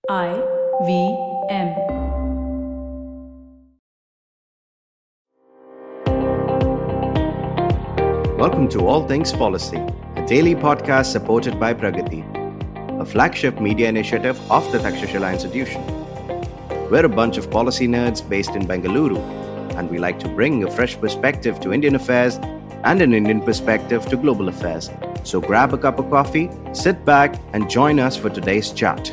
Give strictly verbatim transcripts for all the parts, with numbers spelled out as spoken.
I V M. Welcome to All Things Policy, a daily podcast supported by Pragati, a flagship media initiative of the Takshashila Institution. We're a bunch of policy nerds based in Bengaluru, and we like to bring a fresh perspective to Indian affairs and an Indian perspective to global affairs. So grab a cup of coffee, sit back, and join us for today's chat.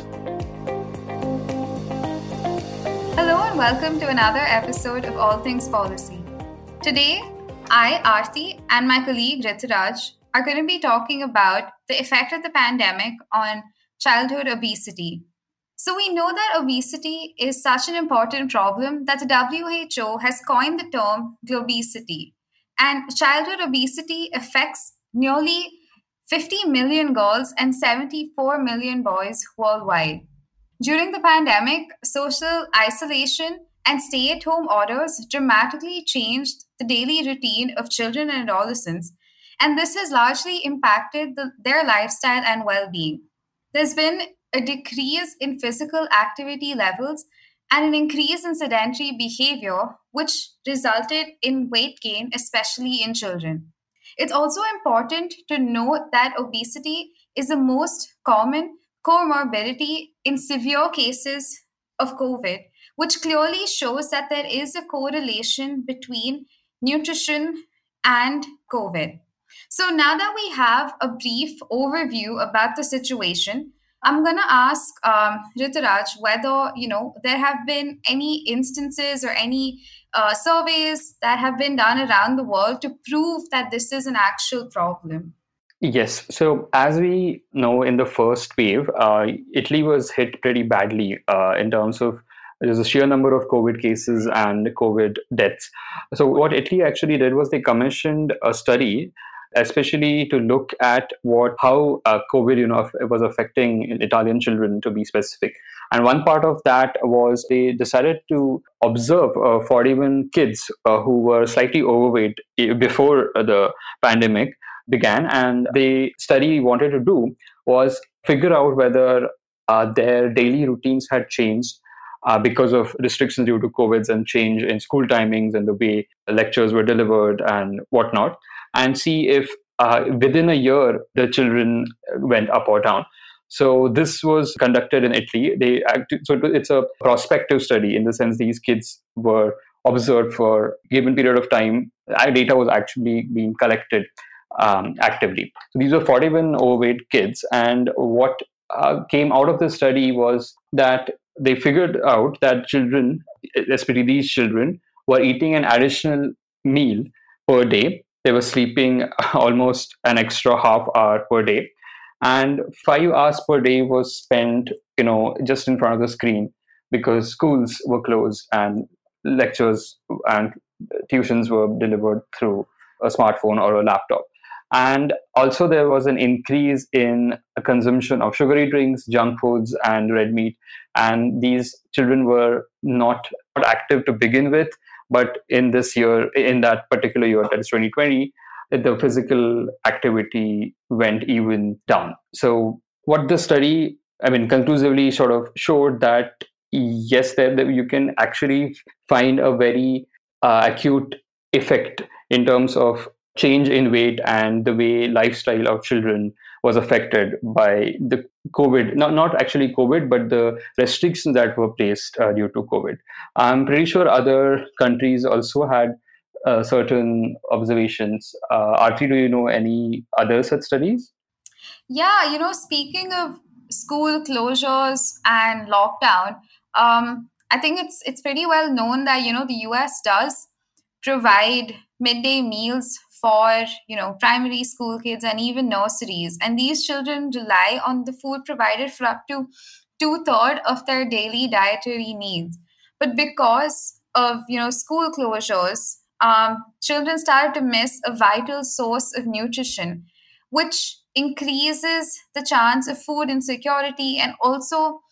Hello and welcome to another episode of All Things Policy. Today, I, Aarti, and my colleague Rituraj are going to be talking about the effect of the pandemic on childhood obesity. So we know that obesity is such an important problem that the W H O has coined the term globesity. And childhood obesity affects nearly fifty million girls and seventy-four million boys worldwide. During the pandemic, social isolation and stay-at-home orders dramatically changed the daily routine of children and adolescents, and this has largely impacted the, their lifestyle and well-being. There's been a decrease in physical activity levels and an increase in sedentary behavior, which resulted in weight gain, especially in children. It's also important to note that obesity is the most common comorbidity in severe cases of COVID, which clearly shows that there is a correlation between nutrition and COVID. So now that we have a brief overview about the situation, I'm going to ask um, Rituraj whether, you know, there have been any instances or any uh, surveys that have been done around the world to prove that this is an actual problem. Yes. So as we know, in the first wave, uh, Italy was hit pretty badly uh, in terms of there's a sheer number of COVID cases and COVID deaths. So what Italy actually did was they commissioned a study, especially to look at what how uh, COVID, you know, was affecting Italian children, to be specific. And one part of that was they decided to observe uh, forty-one kids uh, who were slightly overweight before the pandemic began. And the study wanted to do was figure out whether uh, their daily routines had changed uh, because of restrictions due to COVID and change in school timings and the way lectures were delivered and whatnot, and see if uh, within a year the children went up or down. So this was conducted in Italy. They act- so it's a prospective study in the sense these kids were observed for a given period of time. Our data was actually being collected um, actively. So these were forty-one overweight kids, and what uh, came out of the study was that they figured out that children, especially these children, were eating an additional meal per day. They were sleeping almost an extra half hour per day, and five hours per day was spent, you know, just in front of the screen because schools were closed and lectures and tuitions were delivered through a smartphone or a laptop. And also there was an increase in a consumption of sugary drinks, junk foods, and red meat. And these children were not active to begin with, but in this year, in that particular year, that is twenty twenty, the physical activity went even down. So what the study, I mean, conclusively sort of showed that, yes, that, that you can actually find a very uh, acute effect in terms of change in weight and the way lifestyle of children was affected by the COVID, not, not actually COVID, but the restrictions that were placed uh, due to COVID. I'm pretty sure other countries also had uh, certain observations. Uh, Aarti, do you know any other such studies? Yeah, you know, speaking of school closures and lockdown, um, I think it's it's pretty well known that, you know, the U S does provide midday meals for, you know, primary school kids and even nurseries. And these children rely on the food provided for up to two-thirds of their daily dietary needs. But because of, you know, school closures, um, children started to miss a vital source of nutrition, which increases the chance of food insecurity and also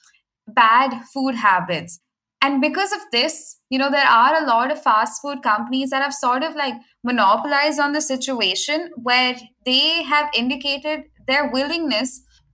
bad food habits. And because of this, you know, there are a lot of fast food companies that have sort of like monopolized on the situation where they have indicated their willingness to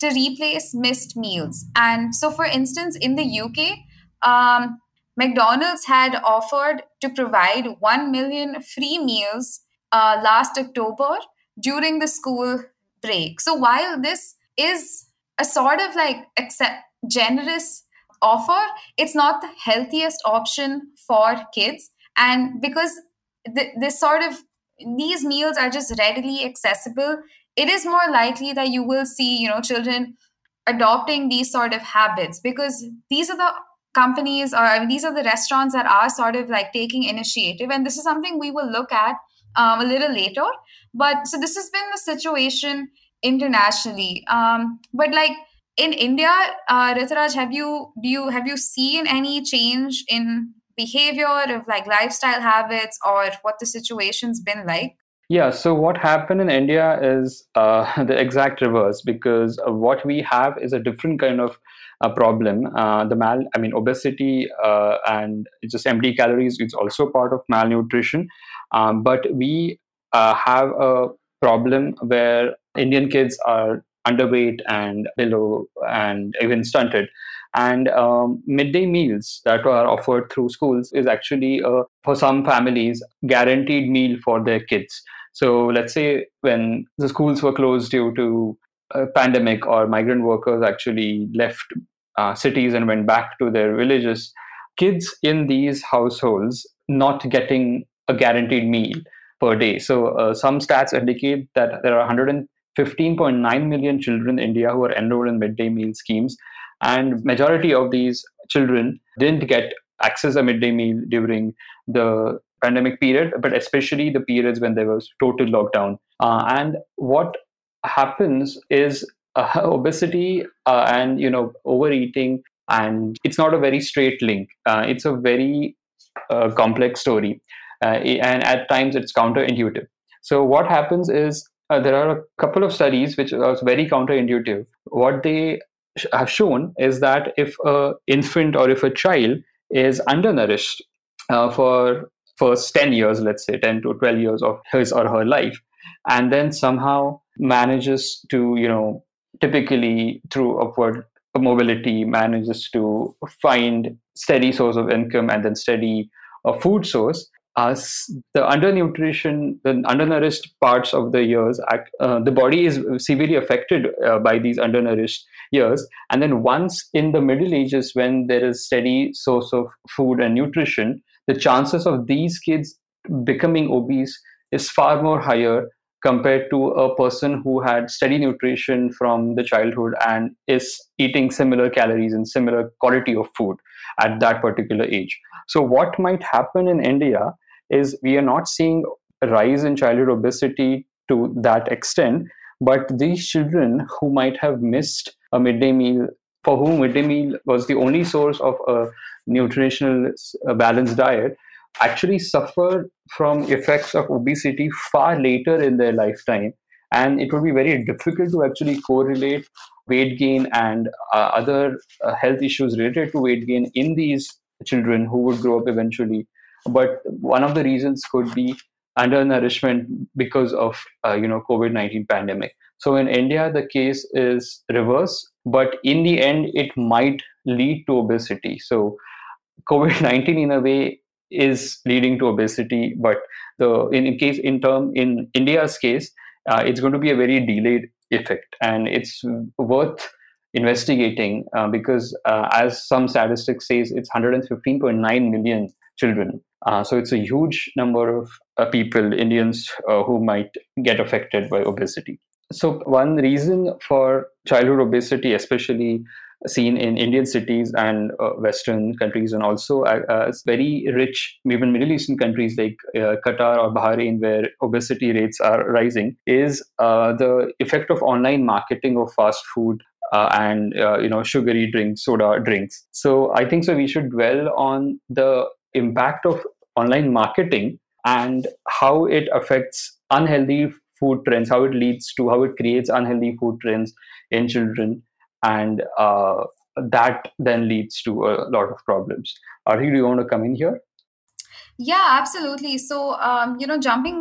to replace missed meals. And so, for instance, in the U K, um, McDonald's had offered to provide one million free meals uh, last October during the school break. So, while this is a sort of like accept, generous offer, it's not the healthiest option for kids. And because th- this sort of these meals are just readily accessible, it is more likely that you will see, you know, children adopting these sort of habits, because these are the companies, or I mean, these are the restaurants that are sort of like taking initiative. And this is something we will look at um, a little later. But so this has been the situation internationally. Um, but like in India, uh, Rituraj, have you do you have you seen any change in behavior of like lifestyle habits, or what the situation's been like? Yeah, so what happened in India is uh, the exact reverse, because uh, what we have is a different kind of uh, problem. Uh, the mal, I mean, obesity uh, and just empty calories is also part of malnutrition. Um, but we uh, have a problem where Indian kids are underweight and below and even stunted. And um, midday meals that are offered through schools is actually, uh, for some families, guaranteed meal for their kids. So let's say when the schools were closed due to a pandemic, or migrant workers actually left uh, cities and went back to their villages, kids in these households not getting a guaranteed meal per day. So uh, some stats indicate that there are one hundred fifteen point nine million children in India who are enrolled in midday meal schemes. And majority of these children didn't get access a midday meal during the pandemic period, but especially the periods when there was total lockdown. Uh, and what happens is uh, obesity uh, and you know overeating, and it's not a very straight link. Uh, it's a very uh, complex story, uh, and at times it's counterintuitive. So what happens is uh, there are a couple of studies which are very counterintuitive. What they have shown is that if a infant or if a child is undernourished uh, for first ten years, let's say ten to twelve years of his or her life, and then somehow manages to, you know, typically through upward mobility, manages to find steady source of income and then steady uh, food source, as the undernutrition, the undernourished parts of the years, uh, the body is severely affected uh, by these undernourished years. And then once in the Middle Ages, when there is steady source of food and nutrition, the chances of these kids becoming obese is far more higher compared to a person who had steady nutrition from the childhood and is eating similar calories and similar quality of food at that particular age. So what might happen in India is we are not seeing a rise in childhood obesity to that extent, but these children who might have missed a midday meal, for whom midday meal was the only source of a nutritional uh, balanced diet, actually suffer from effects of obesity far later in their lifetime. And it would be very difficult to actually correlate weight gain and uh, other uh, health issues related to weight gain in these children who would grow up eventually. But one of the reasons could be undernourishment because of uh, you know COVID nineteen pandemic. So in India, the case is reverse, but in the end, it might lead to obesity. So COVID nineteen, in a way, is leading to obesity, but the in, in case in term in India's case, uh, it's going to be a very delayed effect, and it's worth investigating uh, because, uh, as some statistics says, it's one hundred fifteen point nine million children. Uh, so it's a huge number of uh, people, Indians, uh, who might get affected by obesity. So one reason for childhood obesity, especially seen in Indian cities and uh, Western countries, and also uh, as very rich, even Middle Eastern countries like uh, Qatar or Bahrain, where obesity rates are rising, is uh, the effect of online marketing of fast food uh, and uh, you know sugary drinks, soda drinks. So I think so we should dwell on the impact of online marketing and how it affects unhealthy food trends, how it leads to, how it creates unhealthy food trends in children. And uh, that then leads to a lot of problems. Arti, do you want to come in here? Yeah, absolutely. So, um, you know, jumping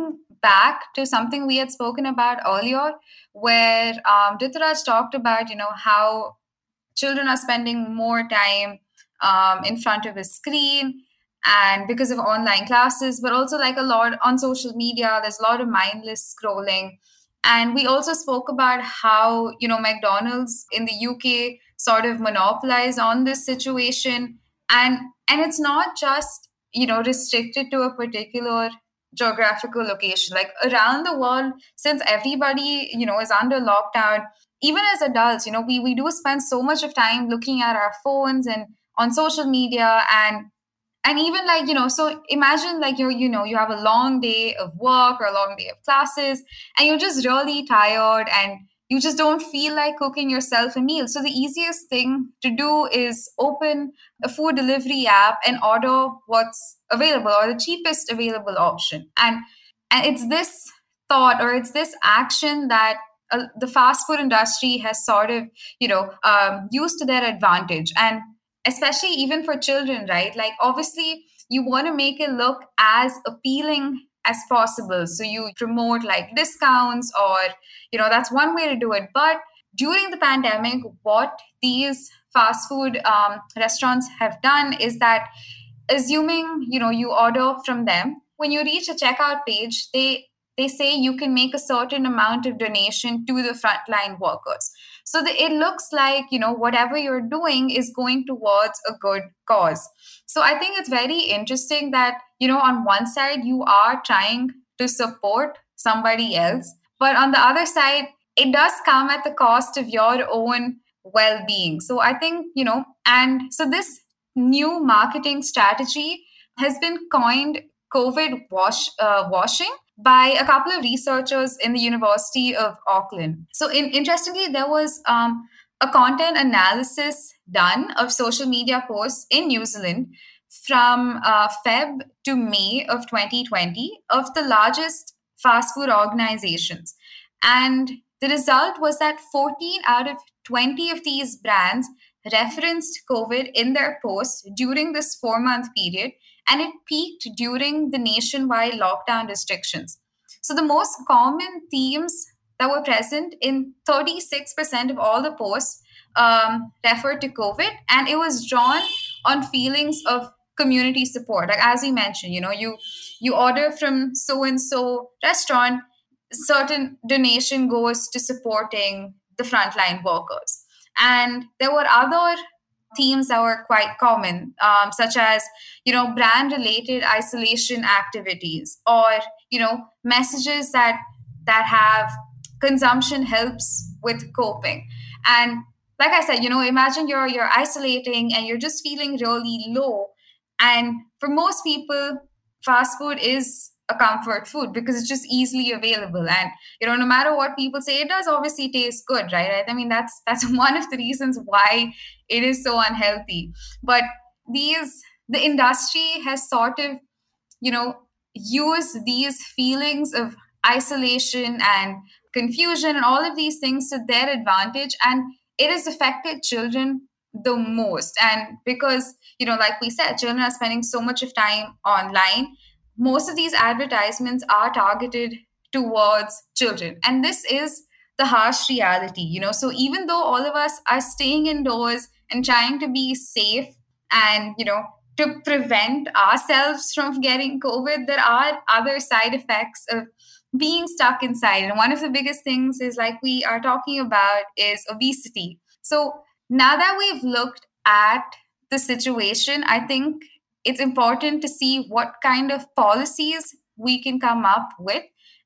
back to something we had spoken about earlier, where um, Rituraj talked about, you know, how children are spending more time um, in front of a screen, and because of online classes, but also like a lot on social media, there's a lot of mindless scrolling. And we also spoke about how, you know, McDonald's in the U K sort of monopolized on this situation. And and it's not just, you know, restricted to a particular geographical location. Like around the world, since everybody, you know, is under lockdown, even as adults, you know, we, we do spend so much of time looking at our phones and on social media, and and even like, you know, so imagine like you're, you know, you have a long day of work or a long day of classes, and you're just really tired and you just don't feel like cooking yourself a meal. So the easiest thing to do is open a food delivery app and order what's available or the cheapest available option. And and it's this thought, or it's this action that uh, the fast food industry has sort of, you know, um, used to their advantage. And especially even for children, right? Like obviously you want to make it look as appealing as possible. So you promote like discounts, or, you know, that's one way to do it. But during the pandemic, what these fast food um, restaurants have done is that, assuming, you know, you order from them, when you reach a checkout page, they they say you can make a certain amount of donation to the frontline workers. So that it looks like, you know, whatever you're doing is going towards a good cause. So I think it's very interesting that, you know, on one side, you are trying to support somebody else, but on the other side, it does come at the cost of your own well-being. So I think, you know, and so this new marketing strategy has been coined COVID wash, uh, washing by a couple of researchers in the University of Auckland. So in, interestingly, there was um, a content analysis done of social media posts in New Zealand from uh, Feb to May of twenty twenty of the largest fast food organizations. And the result was that fourteen out of twenty of these brands referenced COVID in their posts during this four-month period, and it peaked during the nationwide lockdown restrictions. So the most common themes that were present in thirty-six percent of all the posts um, referred to COVID, and it was drawn on feelings of community support. Like as we mentioned, you know, you you order from so-and-so restaurant, certain donation goes to supporting the frontline workers. And there were other themes that were quite common, um, such as, you know, brand-related isolation activities, or, you know, messages that that have consumption helps with coping. And like I said, you know, imagine you're you're isolating and you're just feeling really low. And for most people, fast food is a comfort food because it's just easily available, and, you know, no matter what people say, it does obviously taste good, right? I mean, that's that's one of the reasons why it is so unhealthy. But these the industry has sort of, you know, used these feelings of isolation and confusion and all of these things to their advantage, and it has affected children the most. And because, you know, like we said, children are spending so much of time online, most of these advertisements are targeted towards children. And this is the harsh reality, you know. So even though all of us are staying indoors and trying to be safe and, you know, to prevent ourselves from getting COVID, there are other side effects of being stuck inside. And one of the biggest things is, like we are talking about, is obesity. So now that we've looked at the situation, I think it's important to see what kind of policies we can come up with.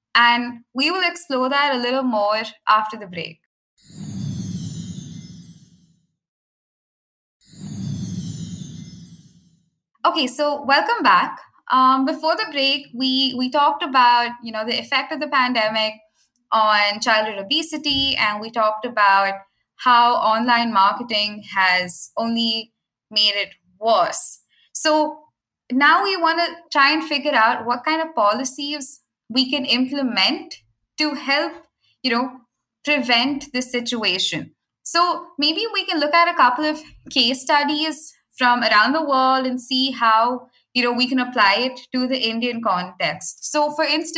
And we will explore that a little more after the break. Okay, so welcome back. Um, before the break, we we talked about, you know, the effect of the pandemic on childhood obesity, and we talked about how online marketing has only made it worse. So now we want to try and figure out what kind of policies we can implement to help, you know, prevent this situation. So maybe we can look at a couple of case studies from around the world and see how, you know, we can apply it to the Indian context. So for instance,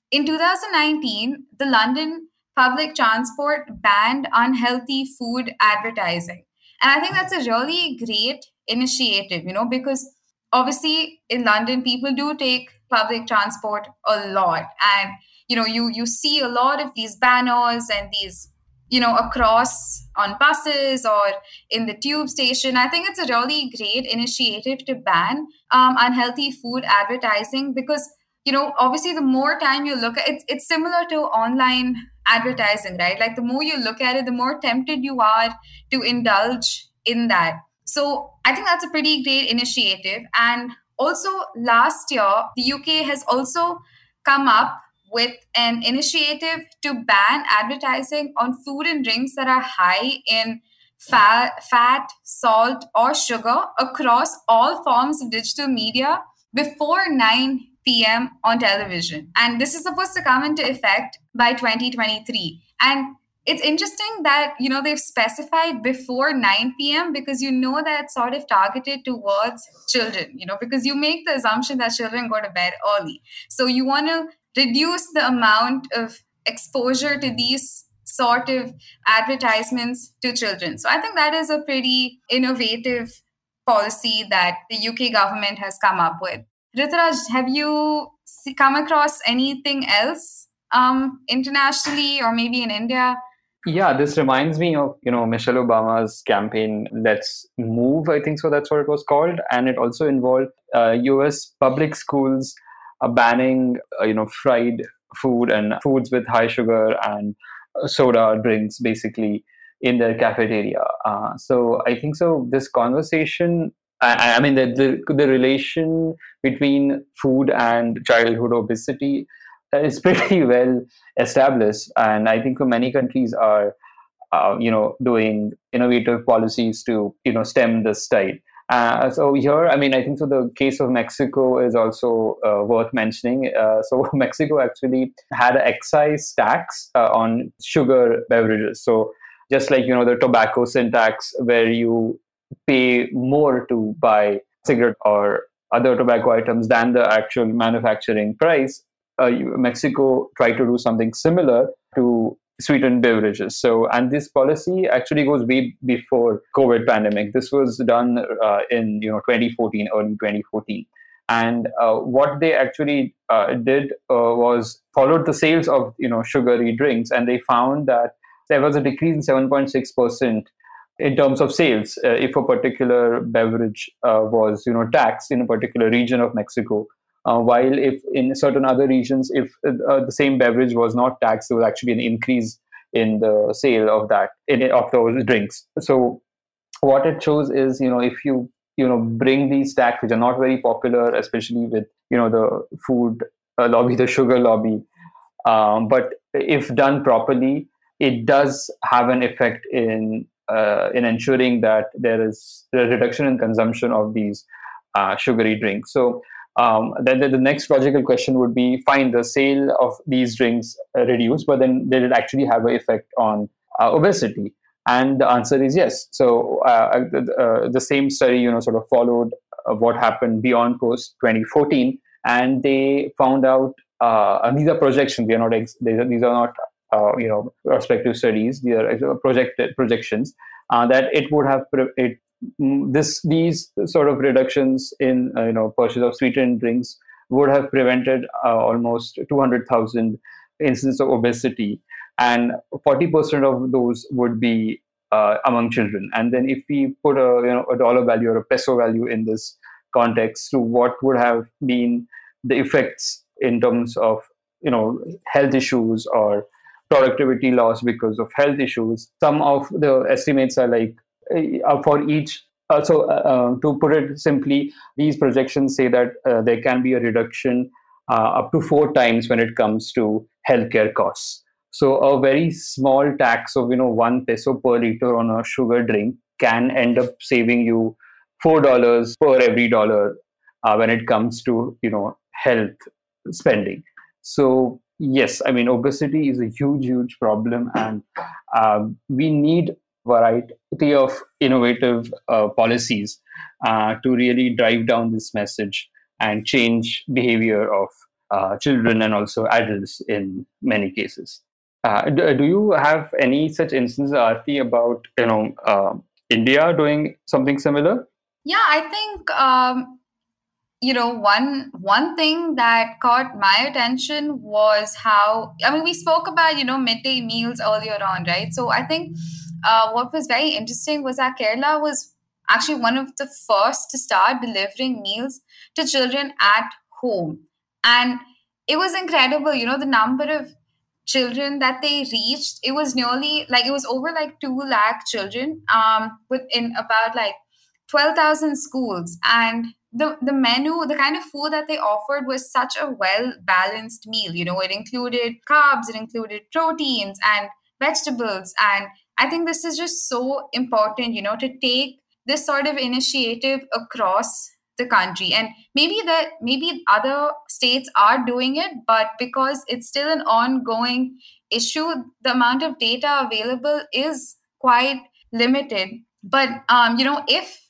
in two thousand nineteen, the London public transport banned unhealthy food advertising. And I think that's a really great initiative, you know, because obviously in London, people do take public transport a lot. And, you know, you, you see a lot of these banners and these, you know, across on buses or in the tube station. I think it's a really great initiative to ban um, unhealthy food advertising because, you know, obviously the more time you look at it, it's similar to online advertising, right? Like the more you look at it, the more tempted you are to indulge in that. So I think that's a pretty great initiative. And also last year, the U K has also come up with an initiative to ban advertising on food and drinks that are high in fat, fat, salt, or sugar across all forms of digital media before nine p.m. on television. And this is supposed to come into effect by twenty twenty-three. And it's interesting that, you know, they've specified before nine p.m. because you know that it's sort of targeted towards children, you know, because you make the assumption that children go to bed early. So you want to reduce the amount of exposure to these sort of advertisements to children. So I think that is a pretty innovative policy that the U K government has come up with. Rituraj, have you come across anything else um, internationally or maybe in India? Yeah, this reminds me of, you know, Michelle Obama's campaign, Let's Move, I think so that's what it was called. And it also involved uh, U S public schools uh, banning, uh, you know, fried food and foods with high sugar and soda drinks, basically, in their cafeteria. Uh, so I think so this conversation, I, I mean, the, the the relation between food and childhood obesity is pretty well established, and I think many countries are, uh, you know, doing innovative policies to, you know, stem this tide. Uh, so here, I mean, I think so. The case of Mexico is also uh, worth mentioning. Uh, so Mexico actually had an excise tax uh, on sugar beverages. So just like, you know, the tobacco sin tax, where you pay more to buy cigarette or other tobacco items than the actual manufacturing price, uh, Mexico tried to do something similar to sweetened beverages. So, and this policy actually goes way before COVID pandemic. This was done uh, in, you know, twenty fourteen, early twenty fourteen. And uh, what they actually uh, did uh, was followed the sales of, you know, sugary drinks, and they found that there was a decrease in seven point six percent in terms of sales uh, if a particular beverage uh, was, you know, taxed in a particular region of Mexico. Uh, while if in certain other regions, if uh, the same beverage was not taxed, there was actually an increase in the sale of that, in, of those drinks. So what it shows is, you know, if you, you know, bring these taxes, which are not very popular, especially with, you know, the food uh, lobby, the sugar lobby, um, but if done properly, it does have an effect in uh, in ensuring that there is a reduction in consumption of these uh, sugary drinks. So Um, then the next logical question would be, fine, the sale of these drinks uh, reduced, but then did it actually have an effect on uh, obesity? And the answer is yes. So uh, uh, the same study, you know, sort of followed uh, what happened beyond post twenty fourteen, and they found out, uh, and these are projections. They are not ex- they, these are not uh, you know, prospective studies. These are projected projections uh, that it would have pre- it. This these sort of reductions in uh, you know, purchase of sweetened drinks would have prevented uh, almost two hundred thousand instances of obesity, and forty percent of those would be uh, among children. And then if we put a, you know, a dollar value or a peso value in this context to what would have been the effects in terms of, you know, health issues or productivity loss because of health issues, some of the estimates are like, Uh, for each, uh, so uh, uh, to put it simply, these projections say that uh, there can be a reduction uh, up to four times when it comes to healthcare costs. So a very small tax of, you know, one peso per liter on a sugar drink can end up saving you four dollars per every dollar uh, when it comes to, you know, health spending. So yes, I mean, obesity is a huge, huge problem, and uh, we need variety of innovative uh, policies uh, to really drive down this message and change behavior of uh, children and also adults in many cases. Uh, do, do you have any such instances, Aarti, about you know uh, India doing something similar? Yeah, I think um, you know one one thing that caught my attention was how, I mean, we spoke about you know midday meals earlier on, right? So I think uh, what was very interesting was that Kerala was actually one of the first to start delivering meals to children at home, and it was incredible. You know the number of children that they reached, it was nearly like it was over like two lakh children um within about like twelve thousand schools. And the the menu, the kind of food that they offered was such a well balanced meal. You know it included carbs, it included proteins and vegetables. And I think this is just so important, you know to take this sort of initiative across the country. And maybe that maybe other states are doing it, but because it's still an ongoing issue, the amount of data available is quite limited. But um, you know if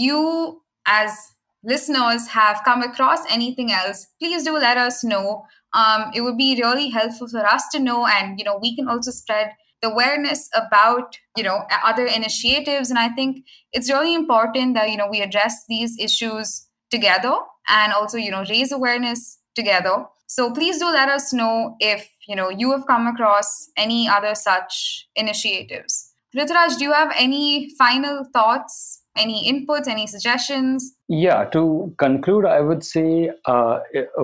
you as listeners have come across anything else, please do let us know. Um, it would be really helpful for us to know, and you know we can also spread the awareness about you know other initiatives. And I think it's really important that you know we address these issues together and also you know raise awareness together. So please do let us know if you know you have come across any other such initiatives. Rituraj, do you have any final thoughts, any inputs, any suggestions? Yeah, to conclude, I would say uh,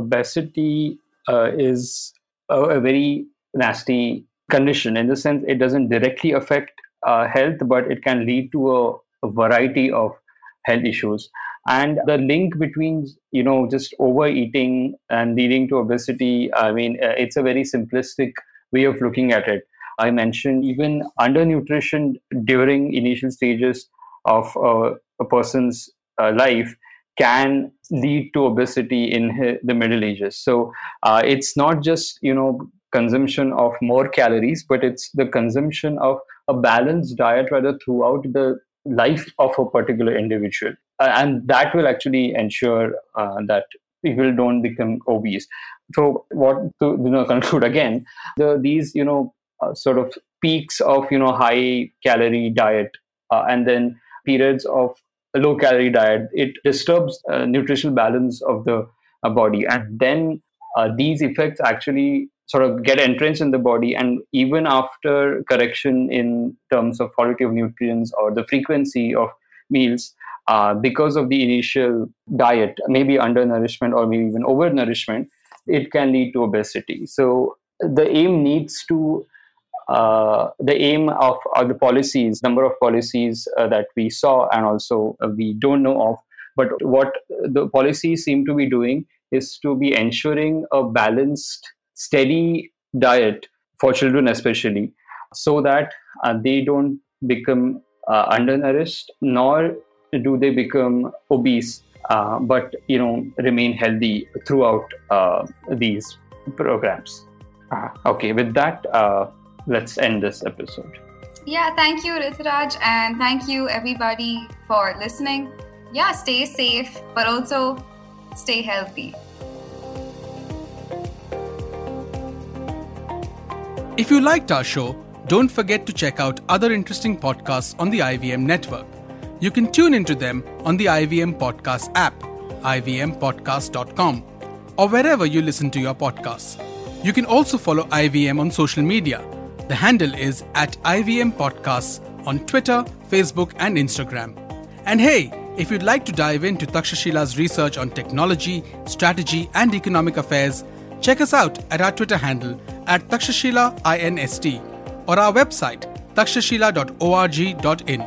obesity uh, is a, a very nasty condition, in the sense it doesn't directly affect uh, health, but it can lead to a, a variety of health issues. And the link between, you know, just overeating and leading to obesity, I mean, uh, it's a very simplistic way of looking at it. I mentioned even undernutrition during initial stages of uh, a person's uh, life can lead to obesity in his, the Middle Ages. So uh, it's not just, you know, consumption of more calories, but it's the consumption of a balanced diet rather throughout the life of a particular individual. Uh, and that will actually ensure uh, that people don't become obese. So what to you know, conclude again, the, these, you know, uh, sort of peaks of, you know, high calorie diet uh, and then periods of a low calorie diet, it disturbs uh, nutritional balance of the uh, body. And then uh, these effects actually sort of get entrenched in the body, and even after correction in terms of quality of nutrients or the frequency of meals, uh, because of the initial diet, maybe undernourishment or maybe even overnourishment, it can lead to obesity. So the aim needs to, uh, the aim of uh, the policies, number of policies uh, that we saw and also uh, we don't know of, but what the policies seem to be doing is to be ensuring a balanced, steady diet for children especially, so that uh, they don't become uh, undernourished, nor do they become obese, uh, but you know remain healthy throughout uh, these programs. Uh, okay, with that, uh, let's end this episode. Yeah, thank you, Rituraj, and thank you everybody for listening. Yeah, stay safe, but also stay healthy. If you liked our show, don't forget to check out other interesting podcasts on the I V M network. You can tune into them on the I V M Podcast app, I V M podcast dot com, or wherever you listen to your podcasts. You can also follow I V M on social media. The handle is at I V M Podcasts on Twitter, Facebook, and Instagram. And hey, if you'd like to dive into Takshashila's research on technology, strategy, and economic affairs, check us out at our Twitter handle at Takshashila Inst or our website takshashila dot org dot in.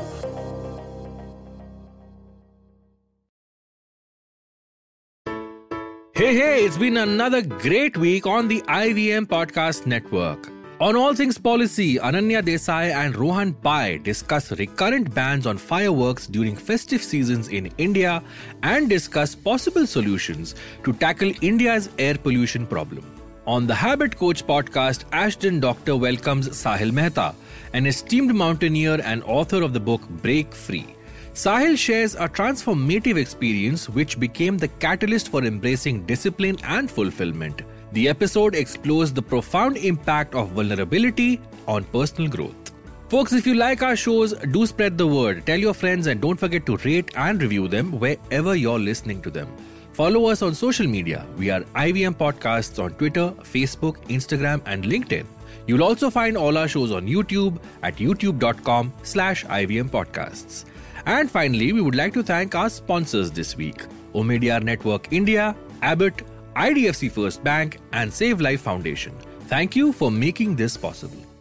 Hey, hey, it's been another great week on the I V M Podcast Network. On All Things Policy, Ananya Desai and Rohan Pai discuss recurrent bans on fireworks during festive seasons in India and discuss possible solutions to tackle India's air pollution problem. On the Habit Coach podcast, Ashton Doctor welcomes Sahil Mehta, an esteemed mountaineer and author of the book Break Free. Sahil shares a transformative experience which became the catalyst for embracing discipline and fulfillment. The episode explores the profound impact of vulnerability on personal growth. Folks, if you like our shows, do spread the word. Tell your friends and don't forget to rate and review them wherever you're listening to them. Follow us on social media. We are I V M Podcasts on Twitter, Facebook, Instagram and LinkedIn. You'll also find all our shows on YouTube at youtube.com slash IVM Podcasts. And finally, we would like to thank our sponsors this week. Omidyar Network India, Abbott, I D F C First Bank and Save Life Foundation. Thank you for making this possible.